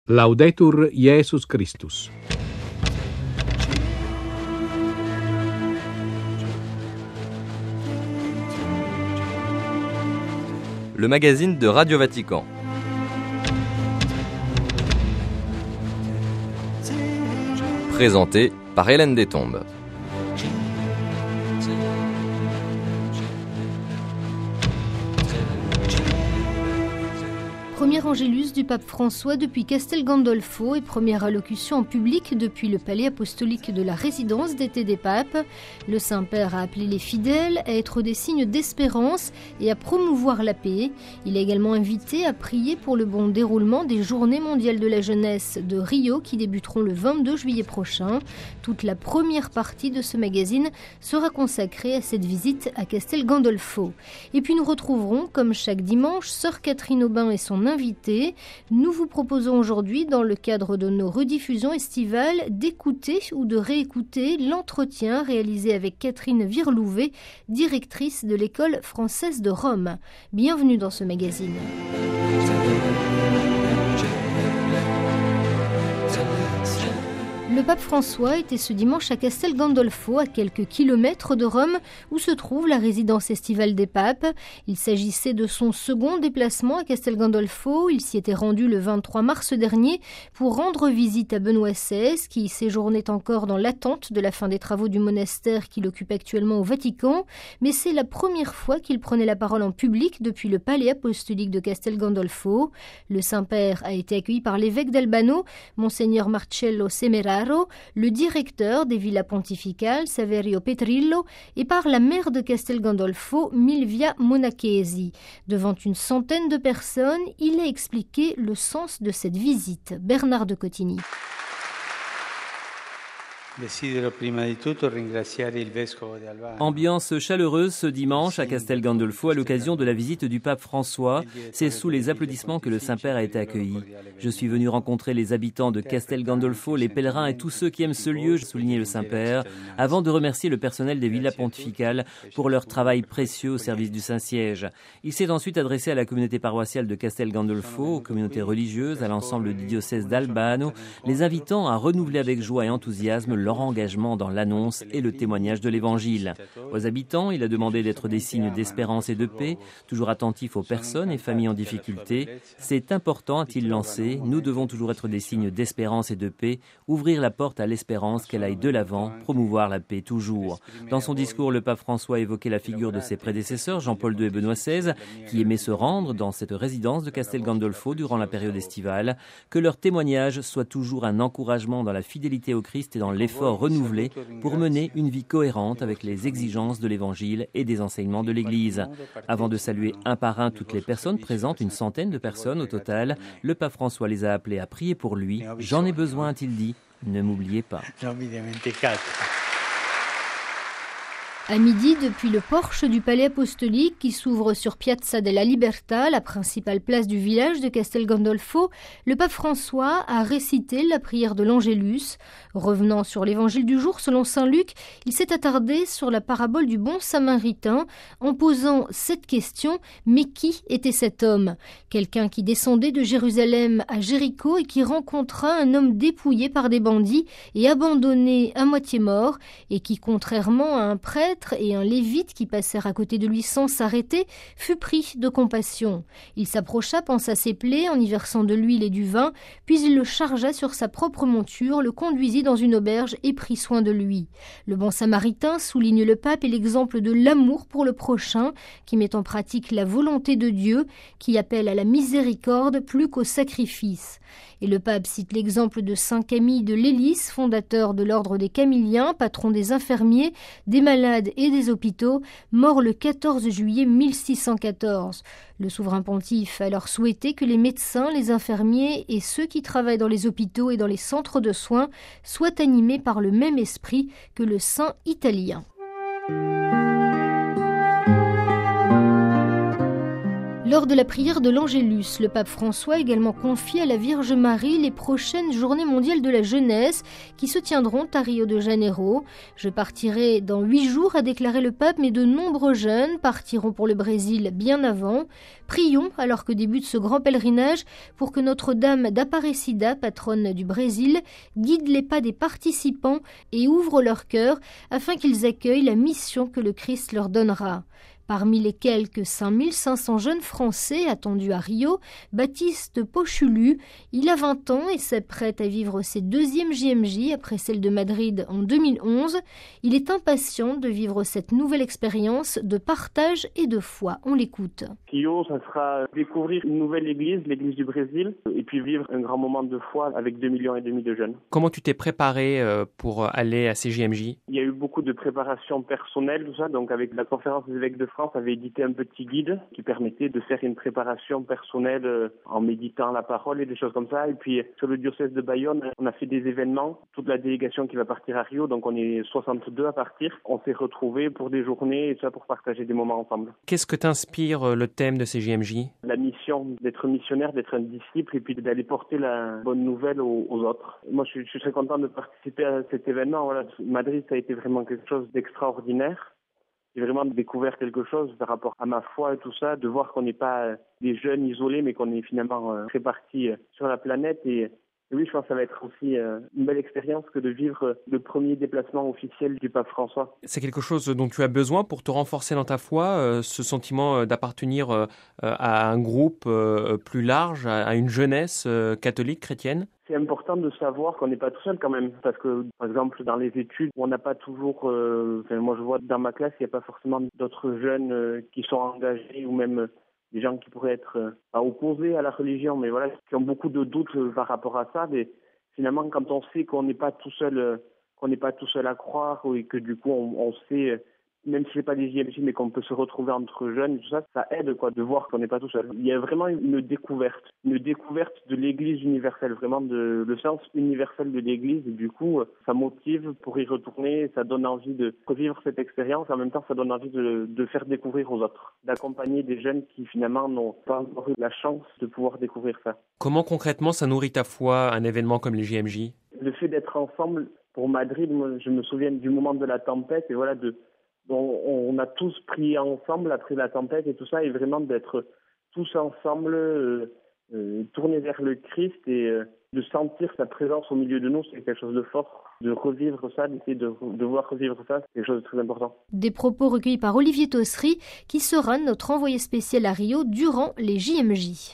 Laudetur Jesus Christus. Le magazine de Radio Vatican. Présenté par Hélène Destombes. Premier angélus du pape François depuis Castel Gandolfo et première allocution en public depuis le palais apostolique de la résidence d'été des papes. Le Saint-Père a appelé les fidèles à être des signes d'espérance et à promouvoir la paix. Il a également invité à prier pour le bon déroulement des Journées mondiales de la jeunesse de Rio qui débuteront le 22 juillet prochain. Toute la première partie de ce magazine sera consacrée à cette visite à Castel Gandolfo. Et puis nous retrouverons, comme chaque dimanche, Sœur Catherine Aubin et son invité. Nous vous proposons aujourd'hui, dans le cadre de nos rediffusions estivales, d'écouter ou de réécouter l'entretien réalisé avec Catherine Virlouvet, directrice de l'École française de Rome. Bienvenue dans ce magazine. Le pape François était ce dimanche à Castel Gandolfo, à quelques kilomètres de Rome, où se trouve la résidence estivale des papes. Il s'agissait de son second déplacement à Castel Gandolfo. Il s'y était rendu le 23 mars dernier pour rendre visite à Benoît XVI, qui séjournait encore dans l'attente de la fin des travaux du monastère qu'il occupe actuellement au Vatican. Mais c'est la première fois qu'il prenait la parole en public depuis le palais apostolique de Castel Gandolfo. Le Saint-Père a été accueilli par l'évêque d'Albano, Monseigneur Marcello Semeraro, le directeur des villas pontificales, Saverio Petrillo, et par la maire de Castel Gandolfo, Milvia Monachesi. Devant une centaine de personnes, il a expliqué le sens de cette visite. Bernard de Cotigny. Ambiance chaleureuse ce dimanche à Castel Gandolfo à l'occasion de la visite du pape François. C'est sous les applaudissements que le Saint-Père a été accueilli. Je suis venu rencontrer les habitants de Castel Gandolfo, les pèlerins et tous ceux qui aiment ce lieu, soulignait le Saint-Père, avant de remercier le personnel des villas pontificales pour leur travail précieux au service du Saint-Siège. Il s'est ensuite adressé à la communauté paroissiale de Castel Gandolfo, aux communautés religieuses, à l'ensemble du diocèse d'Albano, les invitant à renouveler avec joie et enthousiasme leur engagement dans l'annonce et le témoignage de l'Évangile. Aux habitants, il a demandé d'être des signes d'espérance et de paix, toujours attentifs aux personnes et familles en difficulté. C'est important, a-t-il lancé, nous devons toujours être des signes d'espérance et de paix, ouvrir la porte à l'espérance, qu'elle aille de l'avant, promouvoir la paix toujours. Dans son discours, le pape François a évoqué la figure de ses prédécesseurs, Jean-Paul II et Benoît XVI, qui aimaient se rendre dans cette résidence de Castel Gandolfo durant la période estivale, que leur témoignage soit toujours un encouragement dans la fidélité au Christ et dans l'effort renouvelé pour mener une vie cohérente avec les exigences de l'Évangile et des enseignements de l'Église. Avant de saluer un par un toutes les personnes présentes, une centaine de personnes au total, le pape François les a appelés à prier pour lui. « J'en ai besoin », a-t-il dit, « ne m'oubliez pas ». À midi, depuis le porche du palais apostolique qui s'ouvre sur Piazza della Libertà, la principale place du village de Castel Gandolfo, le pape François a récité la prière de l'Angélus. Revenant sur l'évangile du jour selon saint Luc, il s'est attardé sur la parabole du bon samaritain en posant cette question: mais qui était cet homme? Quelqu'un qui descendait de Jérusalem à Jéricho et qui rencontra un homme dépouillé par des bandits et abandonné à moitié mort, et qui, contrairement à un prêtre et un lévite qui passèrent à côté de lui sans s'arrêter, fut pris de compassion. Il s'approcha, pansa ses plaies en y versant de l'huile et du vin, puis il le chargea sur sa propre monture, le conduisit dans une auberge et prit soin de lui. Le bon samaritain, souligne le pape, est l'exemple de l'amour pour le prochain, qui met en pratique la volonté de Dieu, qui appelle à la miséricorde plus qu'au sacrifice. Et le pape cite l'exemple de saint Camille de Lélis, fondateur de l'ordre des Camilliens, patron des infirmiers, des malades et des hôpitaux, mort le 14 juillet 1614. Le souverain pontife a alors souhaité que les médecins, les infirmiers et ceux qui travaillent dans les hôpitaux et dans les centres de soins soient animés par le même esprit que le saint italien. Lors de la prière de l'Angélus, le pape François a également confié à la Vierge Marie les prochaines Journées mondiales de la jeunesse qui se tiendront à Rio de Janeiro. Je partirai dans 8 jours, a déclaré le pape, mais de nombreux jeunes partiront pour le Brésil bien avant. Prions, alors que débute ce grand pèlerinage, pour que Notre-Dame d'Aparecida, patronne du Brésil, guide les pas des participants et ouvre leur cœur afin qu'ils accueillent la mission que le Christ leur donnera. Parmi les quelques 5500 jeunes Français attendus à Rio, Baptiste Pochulu, il a 20 ans et s'apprête à vivre ses 2e JMJ après celle de Madrid en 2011. Il est impatient de vivre cette nouvelle expérience de partage et de foi. On l'écoute. Rio, ça sera découvrir une nouvelle église, l'église du Brésil, et puis vivre un grand moment de foi avec 2,5 millions de jeunes. Comment tu t'es préparé pour aller à ces JMJ ? Il y a eu beaucoup de préparation personnelle, tout ça, donc avec la conférence des évêques de France, avait édité un petit guide qui permettait de faire une préparation personnelle en méditant la parole et des choses comme ça. Et puis sur le diocèse de Bayonne, on a fait des événements, toute la délégation qui va partir à Rio, donc on est 62 à partir. On s'est retrouvés pour des journées et ça pour partager des moments ensemble. Qu'est-ce que t'inspire le thème de ces JMJ ? La mission d'être missionnaire, d'être un disciple et puis d'aller porter la bonne nouvelle aux autres. Moi je suis très content de participer à cet événement. Voilà. Madrid, ça a été vraiment quelque chose d'extraordinaire. J'ai vraiment découvert quelque chose par rapport à ma foi et tout ça, de voir qu'on n'est pas des jeunes isolés, mais qu'on est finalement répartis sur la planète. Et oui, je pense que ça va être aussi une belle expérience que de vivre le premier déplacement officiel du pape François. C'est quelque chose dont tu as besoin pour te renforcer dans ta foi, ce sentiment d'appartenir à un groupe plus large, à une jeunesse catholique, chrétienne ? C'est important de savoir qu'on n'est pas tout seul quand même, parce que par exemple dans les études, on n'a pas toujours, moi je vois dans ma classe, il n'y a pas forcément d'autres jeunes qui sont engagés ou même des gens qui pourraient être opposés à la religion, mais voilà, qui ont beaucoup de doutes par rapport à ça. Mais finalement, quand on sait qu'on n'est pas tout seul, à croire et que du coup on sait, même si c'est pas des JMJ, mais qu'on peut se retrouver entre jeunes, tout ça, ça aide de voir qu'on n'est pas tout seul. Il y a vraiment une découverte de l'Église universelle, vraiment le sens universel de l'Église. Et du coup, ça motive pour y retourner, ça donne envie de revivre cette expérience. En même temps, ça donne envie de faire découvrir aux autres, d'accompagner des jeunes qui finalement n'ont pas encore eu la chance de pouvoir découvrir ça. Comment concrètement ça nourrit ta foi, un événement comme les JMJ ? Le fait d'être ensemble, pour Madrid, moi, je me souviens du moment de la tempête et voilà, on a tous prié ensemble après la tempête et tout ça, et vraiment d'être tous ensemble, tournés vers le Christ et de sentir sa présence au milieu de nous, c'est quelque chose de fort. De revivre ça, d'essayer de voir revivre ça, c'est quelque chose de très important. Des propos recueillis par Olivier Tossery, qui sera notre envoyé spécial à Rio durant les JMJ.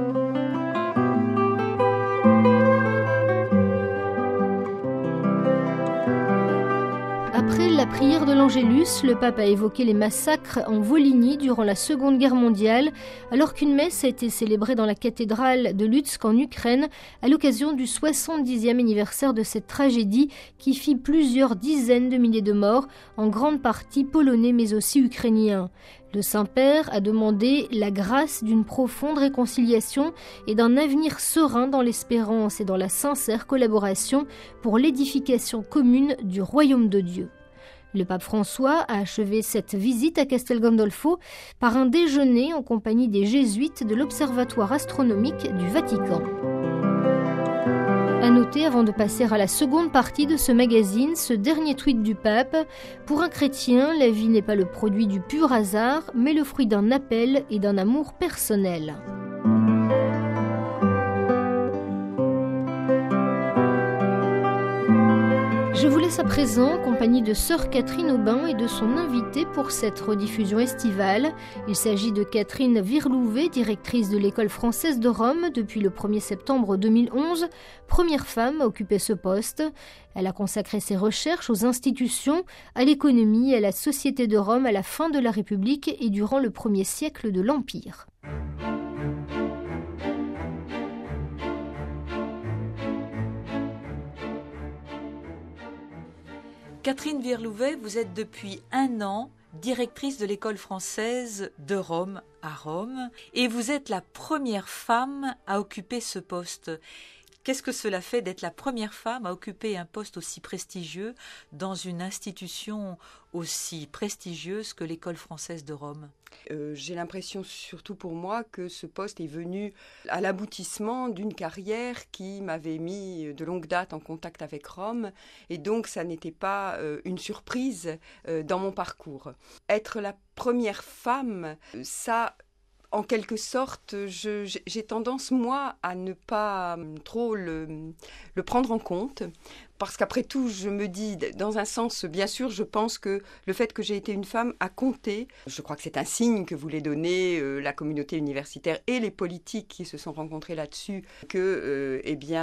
Après la prière de l'Angélus, le pape a évoqué les massacres en Volhynie durant la Seconde Guerre mondiale, alors qu'une messe a été célébrée dans la cathédrale de Lutsk en Ukraine à l'occasion du 70e anniversaire de cette tragédie qui fit plusieurs dizaines de milliers de morts, en grande partie polonais mais aussi ukrainiens. Le Saint-Père a demandé la grâce d'une profonde réconciliation et d'un avenir serein dans l'espérance et dans la sincère collaboration pour l'édification commune du royaume de Dieu. Le pape François a achevé cette visite à Castel Gandolfo par un déjeuner en compagnie des jésuites de l'Observatoire astronomique du Vatican. À noter, avant de passer à la seconde partie de ce magazine, ce dernier tweet du pape. Pour un chrétien, la vie n'est pas le produit du pur hasard, mais le fruit d'un appel et d'un amour personnel. Je vous laisse à présent en compagnie de sœur Catherine Aubin et de son invité pour cette rediffusion estivale. Il s'agit de Catherine Virlouvet, directrice de l'École française de Rome depuis le 1er septembre 2011, première femme à occuper ce poste. Elle a consacré ses recherches aux institutions, à l'économie et à la société de Rome à la fin de la République et durant le 1er siècle de l'Empire. Catherine Virlouvet, vous êtes depuis 1 an directrice de l'École française de Rome à Rome et vous êtes la première femme à occuper ce poste. Qu'est-ce que cela fait d'être la première femme à occuper un poste aussi prestigieux dans une institution aussi prestigieuse que l'École française de Rome ? J'ai l'impression, surtout pour moi, que ce poste est venu à l'aboutissement d'une carrière qui m'avait mis de longue date en contact avec Rome, et donc ça n'était pas une surprise dans mon parcours. Être la première femme, ça... En quelque sorte, j'ai tendance, moi, à ne pas trop le prendre en compte. Parce qu'après tout, je me dis, dans un sens, bien sûr, je pense que le fait que j'ai été une femme a compté. Je crois que c'est un signe que voulait donner la communauté universitaire et les politiques qui se sont rencontrés là-dessus, que,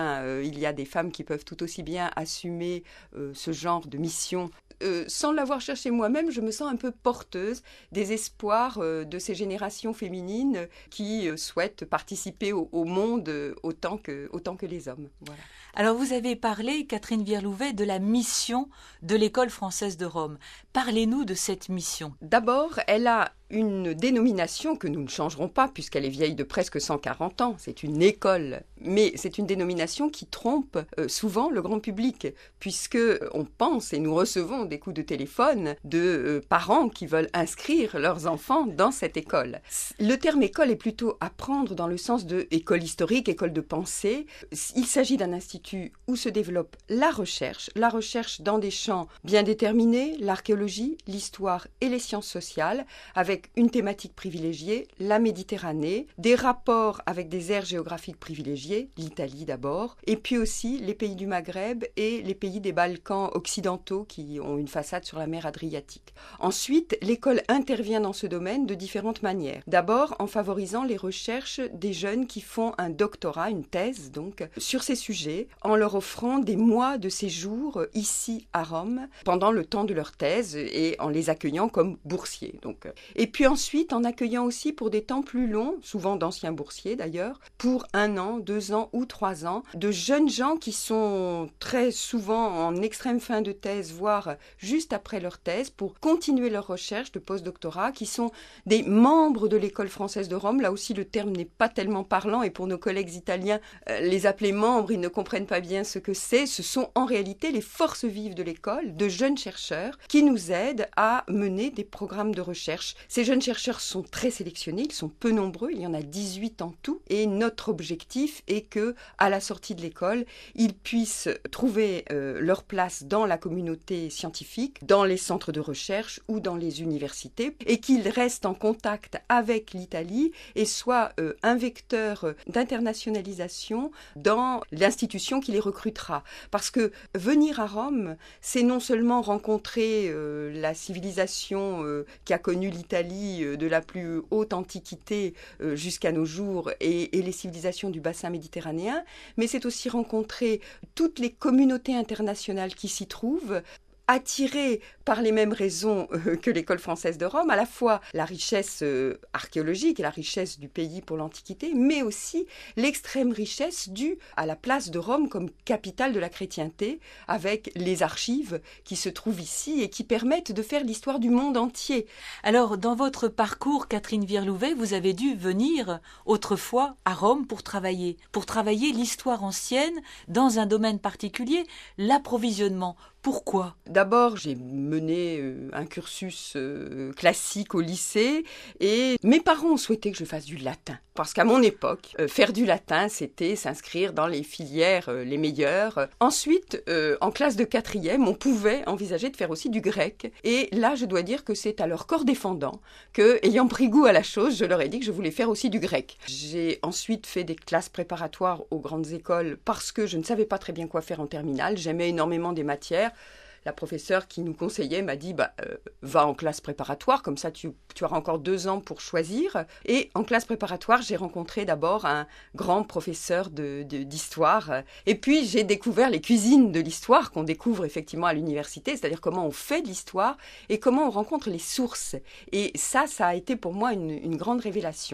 il y a des femmes qui peuvent tout aussi bien assumer ce genre de mission. Sans l'avoir cherché moi-même, je me sens un peu porteuse des espoirs de ces générations féminines qui souhaitent participer au monde autant que les hommes. Voilà. Alors vous avez parlé, Catherine Vierlouvet, de la mission de l'École française de Rome. Parlez-nous de cette mission. D'abord, elle a une dénomination que nous ne changerons pas puisqu'elle est vieille de presque 140 ans. C'est une école, mais c'est une dénomination qui trompe souvent le grand public puisque on pense et nous recevons des coups de téléphone de parents qui veulent inscrire leurs enfants dans cette école. Le terme école est plutôt à prendre dans le sens de école historique, école de pensée. Il s'agit d'un institut où se développe la recherche dans des champs bien déterminés, l'archéologie, l'histoire et les sciences sociales, avec une thématique privilégiée, la Méditerranée, des rapports avec des aires géographiques privilégiées, l'Italie d'abord, et puis aussi les pays du Maghreb et les pays des Balkans occidentaux qui ont une façade sur la mer Adriatique. Ensuite, l'école intervient dans ce domaine de différentes manières. D'abord, en favorisant les recherches des jeunes qui font un doctorat, une thèse donc, sur ces sujets, en leur offrant des mois de séjour ici à Rome pendant le temps de leur thèse et en les accueillant comme boursiers. Et puis ensuite, en accueillant aussi pour des temps plus longs, souvent d'anciens boursiers d'ailleurs, pour 1 an, 2 ans ou 3 ans, de jeunes gens qui sont très souvent en extrême fin de thèse, voire juste après leur thèse, pour continuer leur recherche de post-doctorat, qui sont des membres de l'École française de Rome. Là aussi, le terme n'est pas tellement parlant et pour nos collègues italiens, les appeler membres, ils ne comprennent pas bien ce que c'est. Ce sont en réalité les forces vives de l'école, de jeunes chercheurs qui nous aident à mener des programmes de recherche. Ces jeunes chercheurs sont très sélectionnés, ils sont peu nombreux, il y en a 18 en tout, et notre objectif est que, à la sortie de l'école, ils puissent trouver leur place dans la communauté scientifique, dans les centres de recherche ou dans les universités, et qu'ils restent en contact avec l'Italie et soient un vecteur d'internationalisation dans l'institution qui les recrutera. Parce que venir à Rome, c'est non seulement rencontrer la civilisation qui a connu l'Italie de la plus haute antiquité jusqu'à nos jours et les civilisations du bassin méditerranéen, mais c'est aussi rencontrer toutes les communautés internationales qui s'y trouvent, attirés par les mêmes raisons que l'École française de Rome, à la fois la richesse archéologique et la richesse du pays pour l'Antiquité, mais aussi l'extrême richesse due à la place de Rome comme capitale de la chrétienté, avec les archives qui se trouvent ici et qui permettent de faire l'histoire du monde entier. Alors, dans votre parcours, Catherine Vierlouvet, vous avez dû venir autrefois à Rome pour travailler l'histoire ancienne dans un domaine particulier, l'approvisionnement. Pourquoi ? D'abord, j'ai mené un cursus classique au lycée et mes parents ont souhaité que je fasse du latin. Parce qu'à mon époque, faire du latin, c'était s'inscrire dans les filières les meilleures. Ensuite, en classe de 4e, on pouvait envisager de faire aussi du grec. Et là, je dois dire que c'est à leur corps défendant que, ayant pris goût à la chose, je leur ai dit que je voulais faire aussi du grec. J'ai ensuite fait des classes préparatoires aux grandes écoles parce que je ne savais pas très bien quoi faire en terminale. J'aimais énormément des matières. La professeure qui nous conseillait m'a dit va en classe préparatoire, comme ça tu auras encore 2 ans pour choisir. Et en classe préparatoire, j'ai rencontré d'abord un grand professeur d'histoire. Et puis j'ai découvert les cuisines de l'histoire qu'on découvre effectivement à l'université, c'est-à-dire comment on fait de l'histoire et comment on rencontre les sources. Et ça a été pour moi une grande révélation.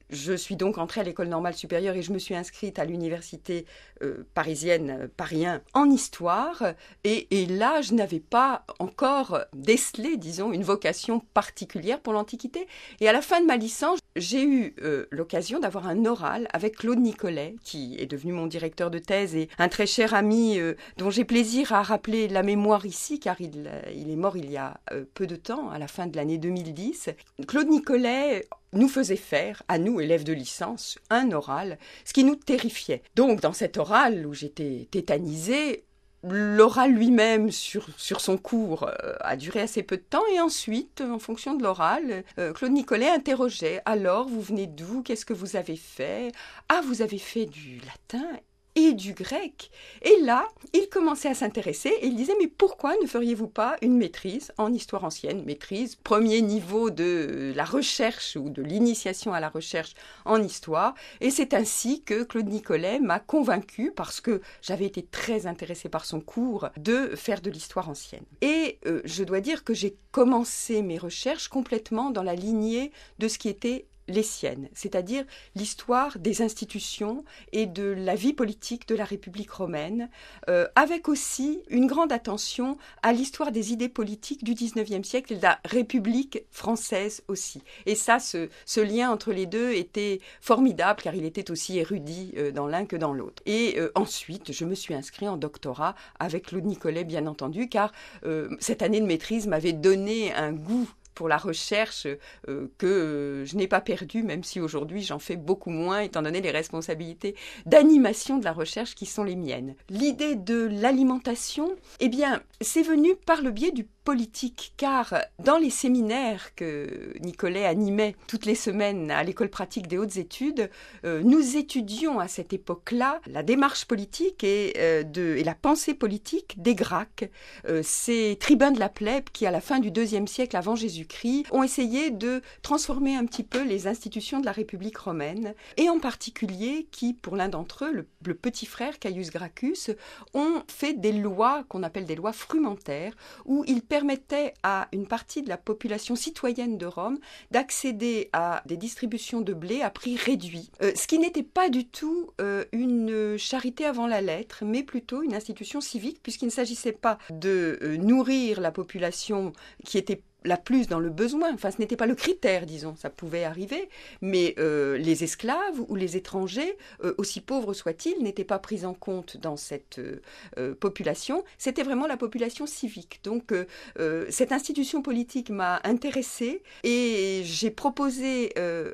Je suis donc entrée à l'école normale supérieure et je me suis inscrite à l'université parisienne, Paris 1, en histoire. Et là, je n'avais pas encore décelé, disons, une vocation particulière pour l'Antiquité. Et à la fin de ma licence, j'ai eu l'occasion d'avoir un oral avec Claude Nicollet, qui est devenu mon directeur de thèse et un très cher ami dont j'ai plaisir à rappeler la mémoire ici, car il est mort il y a peu de temps, à la fin de l'année 2010. Claude Nicollet nous faisait faire, à nous, élèves de licence, un oral, ce qui nous terrifiait. Donc, dans cet oral où j'étais tétanisée, l'oral lui-même sur son cours a duré assez peu de temps et ensuite, en fonction de l'oral, Claude Nicollet interrogeait « Alors, vous venez d'où? Qu'est-ce que vous avez fait? Ah, vous avez fait du latin ?» et du grec. Et là, il commençait à s'intéresser et il disait « Mais pourquoi ne feriez-vous pas une maîtrise en histoire ancienne ?» Maîtrise, premier niveau de la recherche ou de l'initiation à la recherche en histoire. Et c'est ainsi que Claude Nicollet m'a convaincue, parce que j'avais été très intéressée par son cours, de faire de l'histoire ancienne. Et je dois dire que j'ai commencé mes recherches complètement dans la lignée de ce qui était les siennes, c'est-à-dire l'histoire des institutions et de la vie politique de la République romaine, avec aussi une grande attention à l'histoire des idées politiques du XIXe siècle et de la République française aussi. Et ça, ce lien entre les deux était formidable, car il était aussi érudit dans l'un que dans l'autre. Et ensuite, je me suis inscrite en doctorat avec Claude Nicollet, bien entendu, car cette année de maîtrise m'avait donné un goût pour la recherche que je n'ai pas perdu, même si aujourd'hui j'en fais beaucoup moins, étant donné les responsabilités d'animation de la recherche qui sont les miennes. L'idée de l'alimentation, eh bien, c'est venu par le biais du politique, car dans les séminaires que Nicollet animait toutes les semaines à l'école pratique des hautes études, nous étudions à cette époque-là la démarche politique et la pensée politique des Gracques, ces tribuns de la plèbe qui, à la fin du IIe siècle avant Jésus-Christ, ont essayé de transformer un petit peu les institutions de la République romaine, et en particulier qui, pour l'un d'entre eux, le petit frère Caius Gracchus, ont fait des lois qu'on appelle des lois frumentaires, où ils permettait à une partie de la population citoyenne de Rome d'accéder à des distributions de blé à prix réduit. Ce qui n'était pas du tout une charité avant la lettre, mais plutôt une institution civique, puisqu'il ne s'agissait pas de nourrir la population qui était la plus dans le besoin, enfin ce n'était pas le critère, disons, ça pouvait arriver, mais les esclaves ou les étrangers, aussi pauvres soient-ils, n'étaient pas pris en compte dans cette population, c'était vraiment la population civique. Donc cette institution politique m'a intéressée et j'ai proposé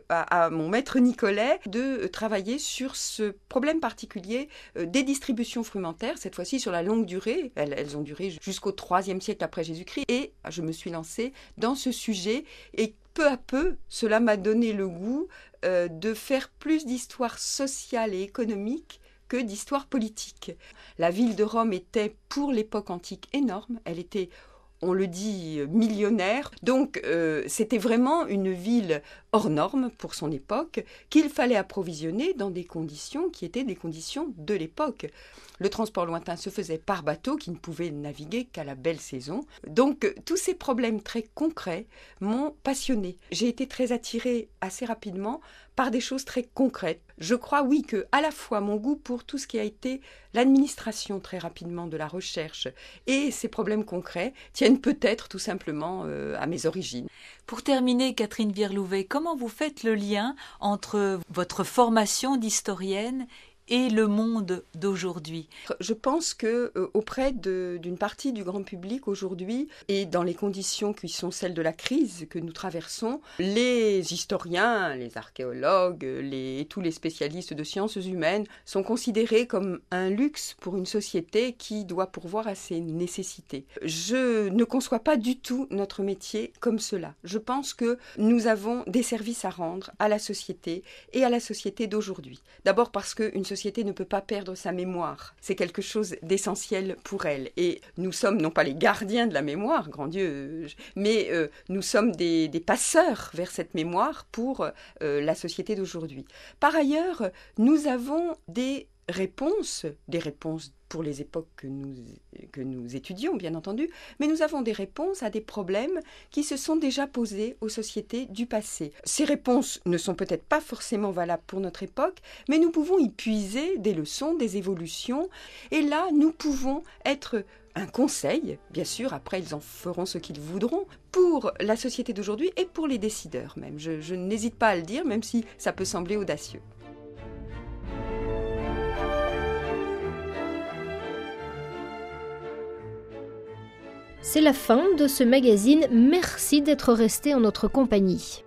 à mon maître Nicollet de travailler sur ce problème particulier des distributions frumentaires, cette fois-ci sur la longue durée, elles ont duré jusqu'au IIIe siècle après Jésus-Christ, et je me suis lancée dans ce sujet et peu à peu, cela m'a donné le goût de faire plus d'histoire sociale et économique que d'histoire politique. La ville de Rome était pour l'époque antique énorme, elle était, on le dit, millionnaire, donc c'était vraiment une ville hors norme pour son époque qu'il fallait approvisionner dans des conditions qui étaient des conditions de l'époque. Le transport lointain se faisait par bateau qui ne pouvait naviguer qu'à la belle saison. Donc tous ces problèmes très concrets m'ont passionnée. J'ai été très attirée assez rapidement par des choses très concrètes. Je crois, oui, que à la fois mon goût pour tout ce qui a été l'administration très rapidement de la recherche et ces problèmes concrets tiennent peut-être tout simplement à mes origines. Pour terminer, Catherine Virlouvet, comment vous faites le lien entre votre formation d'historienne et le monde d'aujourd'hui? Je pense que auprès d'une partie du grand public aujourd'hui, et dans les conditions qui sont celles de la crise que nous traversons, les historiens, les archéologues, et tous les spécialistes de sciences humaines sont considérés comme un luxe pour une société qui doit pourvoir à ses nécessités. Je ne conçois pas du tout notre métier comme cela. Je pense que nous avons des services à rendre à la société et à la société d'aujourd'hui. D'abord parce qu'une société ne peut pas perdre sa mémoire. C'est quelque chose d'essentiel pour elle. Et nous sommes non pas les gardiens de la mémoire, grand Dieu, mais nous sommes des passeurs vers cette mémoire pour la société d'aujourd'hui. Par ailleurs, nous avons des réponses pour les époques que nous étudions, bien entendu, mais nous avons des réponses à des problèmes qui se sont déjà posés aux sociétés du passé. Ces réponses ne sont peut-être pas forcément valables pour notre époque, mais nous pouvons y puiser des leçons, des évolutions, et là, nous pouvons être un conseil, bien sûr, après ils en feront ce qu'ils voudront, pour la société d'aujourd'hui et pour les décideurs même. Je n'hésite pas à le dire, même si ça peut sembler audacieux. C'est la fin de ce magazine. Merci d'être resté en notre compagnie.